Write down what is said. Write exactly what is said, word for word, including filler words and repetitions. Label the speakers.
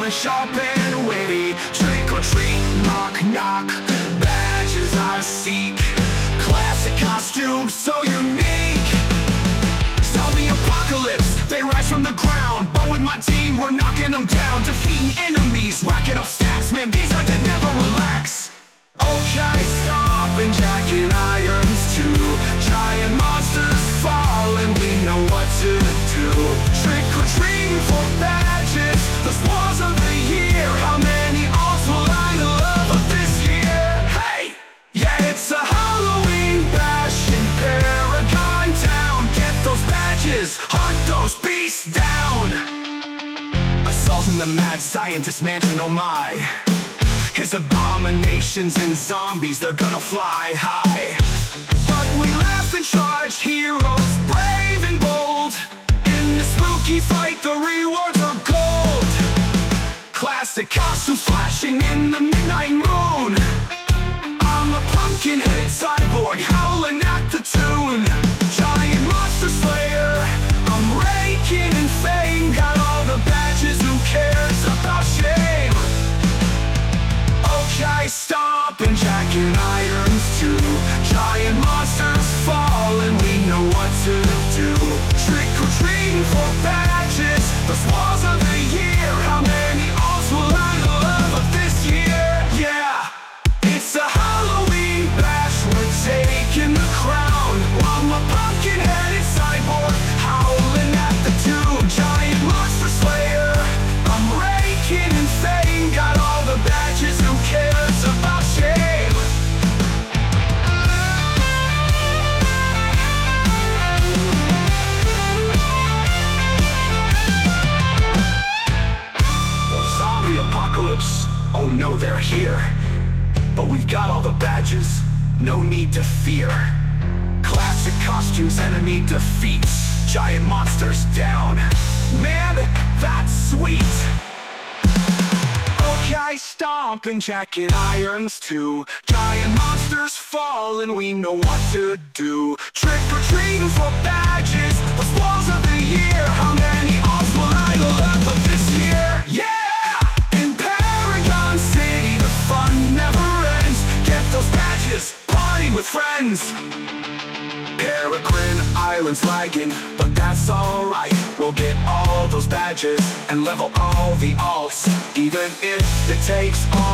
Speaker 1: and sharp and witty. Trick or treat, knock knock, badges I seek. Classic costumes so unique. Zombie apocalypse, they rise from the ground. But with my team, we're knocking them down. Defeating enemies, racking up stats. Man, these are that never relax. Okay, stop and jack in irons too. Giant monsters fall and we know what to do. Trick or treating for badges, the spoils of the year. How many odds will I love of this year? Hey, yeah, it's a Halloween bash in Paragon Town. Get those badges, hunt those beasts down. Assault in the mad scientist mansion, oh my. His abominations and zombies, they're gonna fly high. But we laugh and charge, heroes brave and bold. In the spooky fight, the rewards are gold. Classic costumes flashing in the midnight moon. I'm a pumpkin-headed cyborg howling at the tune. Giant monster slayer, I'm raking in fame. Got all the badges, who cares about shame? Okay, stop and jack in irons too. Giant monsters fall and we know what to do. Trick or treating for badges, the spoils of the year. How many odds will I love of this year? Yeah, it's a Halloween bash, we're taking the crown. I'm a pumpkin-headed cyborg howling at the tune. Giant monster slayer, I'm raking in fame. Got all the badges, who cares about shame? Zombie apocalypse, oh no, they're here. But we've got all the badges, no need to fear. Classic costumes, enemy defeats. Giant monsters down. Man, that's sweet. Okay, stomp and jack in irons too. Giant monsters fall and we know what to do. Trick or treating for badges, the spoils of the year. How many odds will I love of this year? Yeah! In Paragon City, the fun never ends. Get those badges, party with friends. Peregrine Island's lagging, but that's alright. We'll get all those badges and level all the alts, even if it takes all